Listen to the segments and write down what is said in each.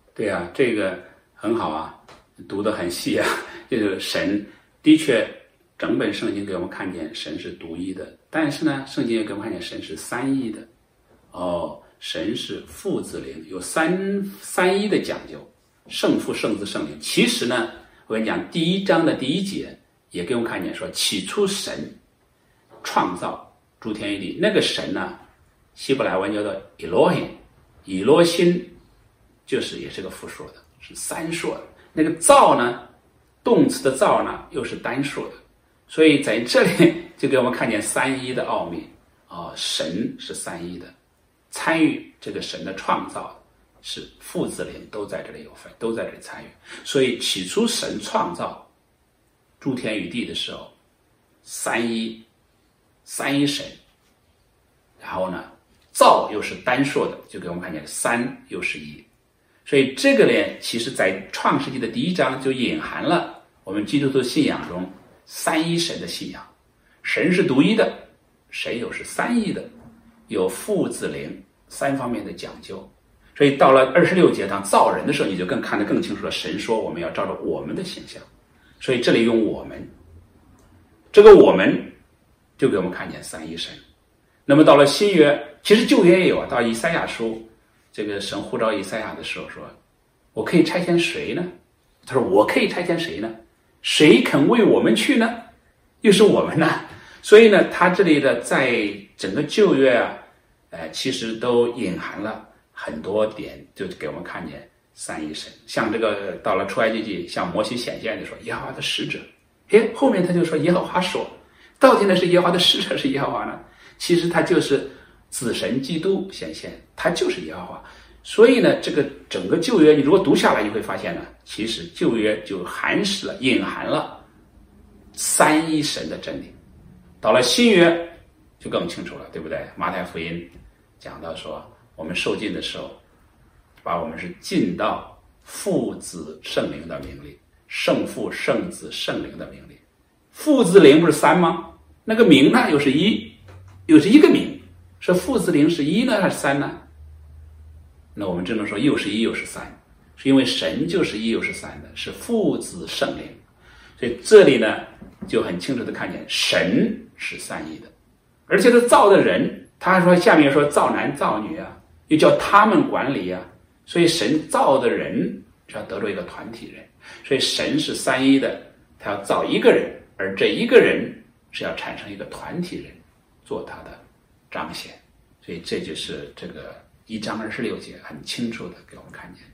对啊，这个很好啊，读得很细啊。这个神的确，整本圣经给我们看见神是独一的，但是呢，圣经也给我们看见神是三一的。哦，神是父子灵，有三一的讲究，圣父、圣子、圣灵。其实呢，我跟你讲，第1章的第1节也给我们看见说，起初神创造诸天与地。那个神呢，希伯来文叫做 Elohim， 以罗辛就是也是个复数的，是三数的。那个造呢，动词的造呢又是单数的，所以在这里就给我们看见三一的奥秘啊、神是三一的，参与这个神的创造是父子灵都在这里有份，都在这里参与。所以起初神创造诸天与地的时候，三一神，然后呢，造又是单数的，就给我们看见三又是一。所以这个呢，其实在创世纪的第1章就隐含了我们基督徒信仰中三一神的信仰。神是独一的，神又是三一的，有父子灵三方面的讲究。所以到了26节当造人的时候，你就看得更清楚了。神说我们要照着我们的形象，所以这里用我们，这个我们就给我们看见三一神。那么到了新约，其实旧约也有啊，到以赛亚书，这个神呼召以赛亚的时候说，我可以差遣谁呢？他说我可以差遣谁呢？谁肯为我们去呢？又是我们呢？所以呢，他这里的在整个旧约啊，其实都隐含了很多点，就给我们看见三一神。像这个到了出埃及记，向摩西显现的说耶和华的使者，后面他就说耶和华说，到底呢是耶和华的使者是耶和华呢？其实他就是子神基督显现，他就是耶和华。所以呢，这个整个旧约你如果读下来，你会发现呢，其实旧约就隐含了三一神的真理。到了新约就更清楚了，对不对？马太福音讲到说，我们受浸的时候，把我们是浸到父子圣灵的名里，圣父圣子圣灵的名里。父子灵不是三吗？那个名呢又是一，又是一个名，是父子灵是一呢还是三呢？那我们只能说又是一又是三，是因为神就是一又是三的，是父子圣灵。所以这里呢就很清楚的看见神是三一的，而且他造的人，他还说下面说造男造女啊，又叫他们管理啊，所以神造的人是要得着一个团体人，所以神是三一的，他要造一个人，而这一个人是要产生一个团体人做他的彰显。所以这就是这个1章26节很清楚的给我们看见。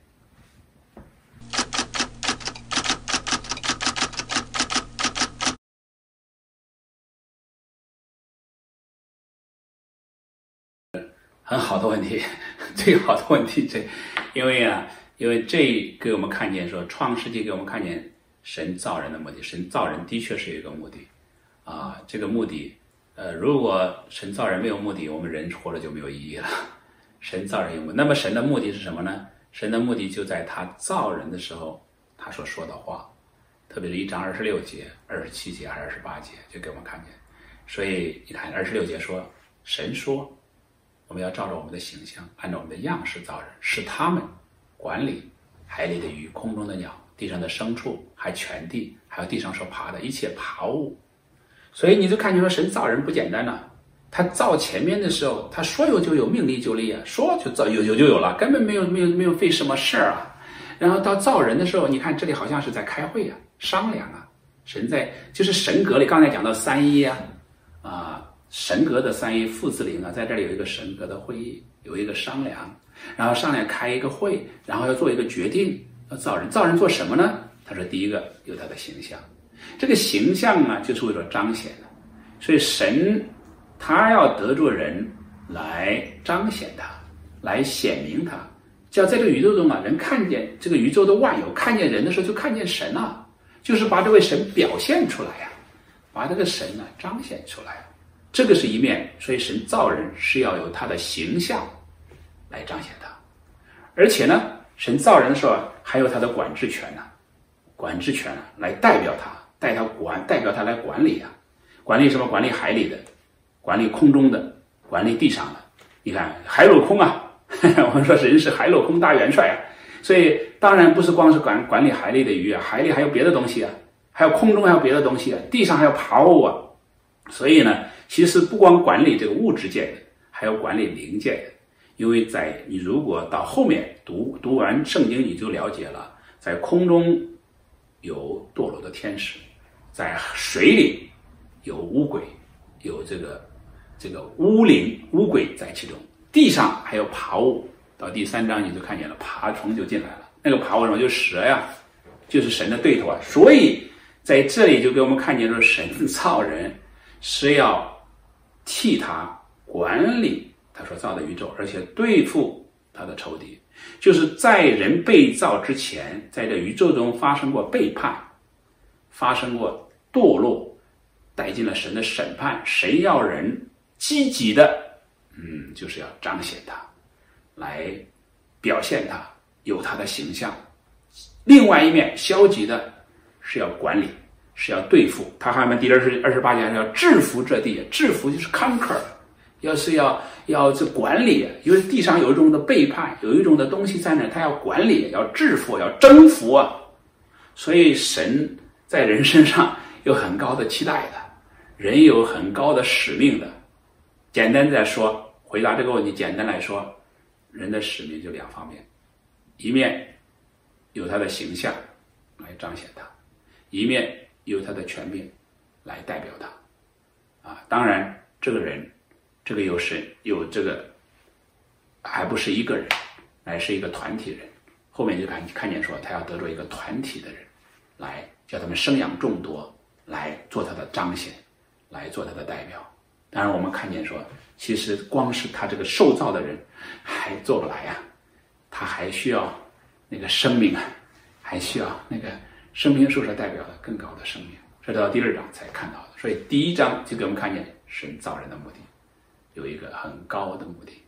很好的问题，最好的问题，因为这给我们看见说，创世纪给我们看见神造人的目的，神造人的确是有一个目的啊，这个目的，如果神造人没有目的，我们人活着就没有意义了。神造人有目的，那么神的目的是什么呢？神的目的就在他造人的时候，他所说的话，特别是1章26节、27节还是28节，就给我们看见。所以你看26节说，神说，我们要照着我们的形象，按照我们的样式造人，使他们管理海里的鱼、空中的鸟、地上的牲畜，还全地，还有地上所爬的一切爬物。所以你就看见说，神造人不简单了。他造前面的时候，他说有就有，命立就立啊，说就造，有就有了，根本没有费什么事儿啊。然后到造人的时候，你看这里好像是在开会啊，商量啊。神在就是神格里，刚才讲到三一啊，神格的三一父子灵啊，在这里有一个神格的会议，有一个商量，然后商量开一个会，然后要做一个决定，要造人。造人做什么呢？他说第一个有他的形象，这个形象呢就是为了彰显的，所以神他要得着人来彰显他，来显明他，叫在这个宇宙中啊，人看见这个宇宙的万有，看见人的时候就看见神啊，就是把这位神表现出来呀，把这个神呢彰显出来。这个是一面，所以神造人是要有他的形象来彰显他，而且呢，神造人的时候还有他的管制权呢，管制权来代表他，代表他来管理啊，管理什么？管理海里的，管理空中的，管理地上的。你看海陆空啊，我们说人是海陆空大元帅啊， 所以当然不是光是管理海里的鱼啊，海里还有别的东西啊，还有空中还有别的东西啊，地上还有爬物啊。所以呢，其实不光管理这个物质界的，还要管理灵界的。因为你如果到后面读完圣经，你就了解了，在空中有堕落的天使，在水里有乌鬼，有这个巫灵乌鬼在其中，地上还有爬物。到第3章你就看见了，爬虫就进来了。那个爬物什么？就是蛇呀，就是神的对头啊。所以在这里就给我们看见说，神造人是要替他管理他所造的宇宙，而且对付他的仇敌。就是在人被造之前，在这宇宙中发生过背叛，发生过堕落，带进了神的审判。神要人积极的就是要彰显他，来表现他，有他的形象。另外一面消极的是要管理，是要对付。他还们第28节要制服这地，制服就是 conquer， 要这管理。因为地上有一种的背叛，有一种的东西在那，他要管理，要制服，要征服啊。所以神在人身上有很高的期待的，人有很高的使命的。简单再说，回答这个问题，简单来说，人的使命就2方面，一面有他的形象来彰显他，一面有他的权柄来代表他。当然这个人，这个有神，有这个还不是一个人，乃是一个团体人。后面就看见说，他要得着一个团体的人，来叫他们生养众多，来做他的彰显，来做他的代表。当然我们看见说，其实光是他这个受造的人还做不来啊，他还需要那个生命啊，还需要那个生命树所代表的更高的生命。这到第2章才看到的。所以第1章就给我们看见神造人的目的，有一个很高的目的。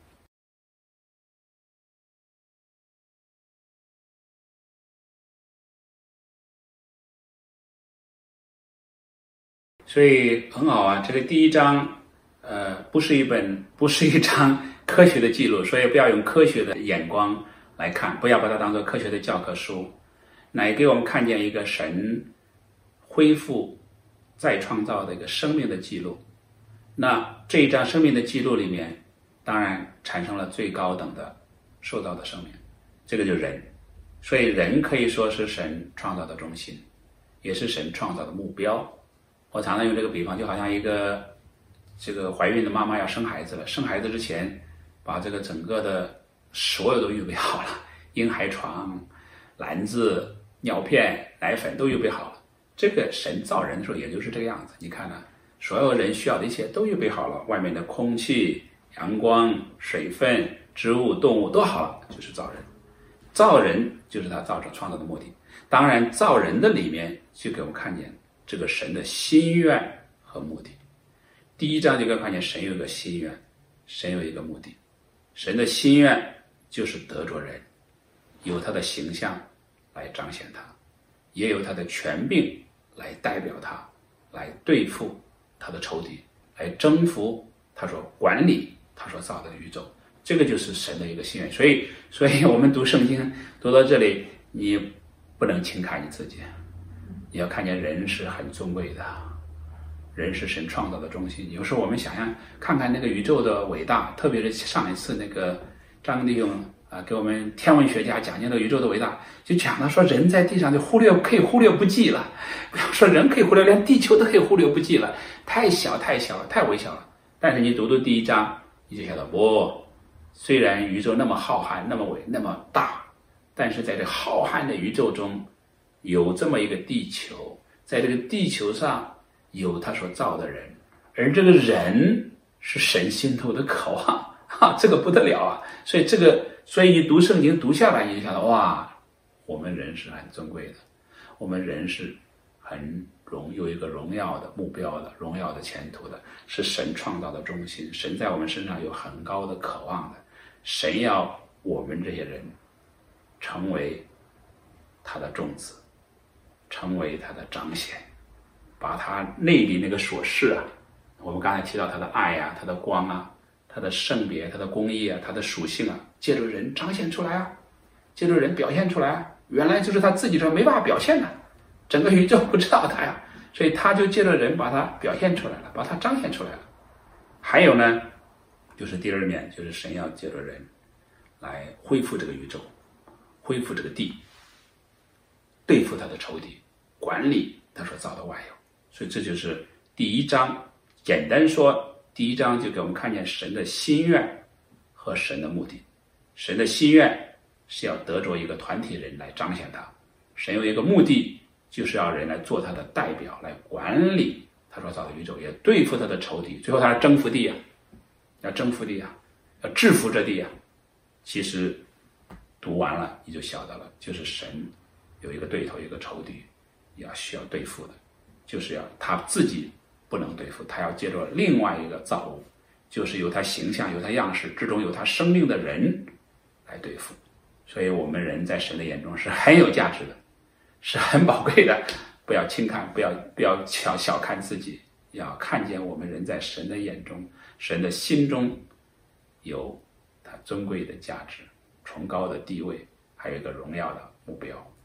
所以很好啊，这个第1章不是一张科学的记录，所以不要用科学的眼光来看，不要把它当作科学的教科书，乃给我们看见一个神恢复再创造的一个生命的记录。那这一章生命的记录里面，当然产生了最高等的受造的生命，这个就是人。所以人可以说是神创造的中心，也是神创造的目标。我常常用这个比方，就好像一个这个怀孕的妈妈要生孩子了，生孩子之前把这个整个的所有都预备好了，婴孩床、篮子、尿片、奶粉都预备好了。这个神造人的时候也就是这个样子。你看呢，所有人需要的一切都预备好了，外面的空气、阳光、水分、植物、动物都好了，就是造人。造人就是他创造的目的。当然造人的里面就给我们看见这个神的心愿和目的。第1章就给我们看见神有一个心愿，神有一个目的。神的心愿就是得着人，有他的形象来彰显他，也有他的权柄来代表他，来对付他的仇敌，来征服他所管理他所造的宇宙。这个就是神的一个心愿。所以我们读圣经读到这里，你不能轻看你自己，你要看见人是很尊贵的，人是神创造的中心。有时候我们想想看看那个宇宙的伟大，特别是上一次那个张弟兄给我们天文学家讲解了宇宙的伟大，就讲到说人在地上就可以忽略不计了。不要说人可以忽略，连地球都可以忽略不计了，太小太小了，太微小了。但是你读第1章，你就晓得虽然宇宙那么浩瀚，那么大，但是在这浩瀚的宇宙中有这么一个地球，在这个地球上有他所造的人，而这个人是神心头的渴望，这个不得了啊！所以你读圣经读下来，你就想到哇，我们人是很尊贵的，我们人是有一个荣耀的目标的，荣耀的前途的，是神创造的中心。神在我们身上有很高的渴望的，神要我们这些人成为他的种子，成为他的彰显，把他内里那个所示啊，我们刚才提到他的爱啊，他的光啊，他的圣别，他的公义啊，他的属性啊，借着人彰显出来啊。 借着人表现出来，原来就是他自己这没办法表现的，整个宇宙不知道他呀，所以他就借着人把它表现出来了，把它彰显出来了。还有呢，就是第二面，就是神要借着人来恢复这个宇宙，恢复这个地，对付他的仇敌，管理他所造的万有。所以这就是第一章。简单说，第一章就给我们看见神的心愿和神的目的。神的心愿是要得着一个团体人来彰显他，神有一个目的，就是要人来做他的代表，来管理他所造的宇宙，也对付他的仇敌。最后他要征服地啊，要征服地啊，要制服这地啊。其实读完了你就晓得了，就是神有一个对头，一个仇敌需要对付的，就是要他自己不能对付，他要借着另外一个造物，就是有他形象有他样式之中有他生命的人来对付。所以我们人在神的眼中是很有价值的，是很宝贵的，不要轻看，不要小看自己，要看见我们人在神的眼中，神的心中有他尊贵的价值，崇高的地位，还有一个荣耀的目标。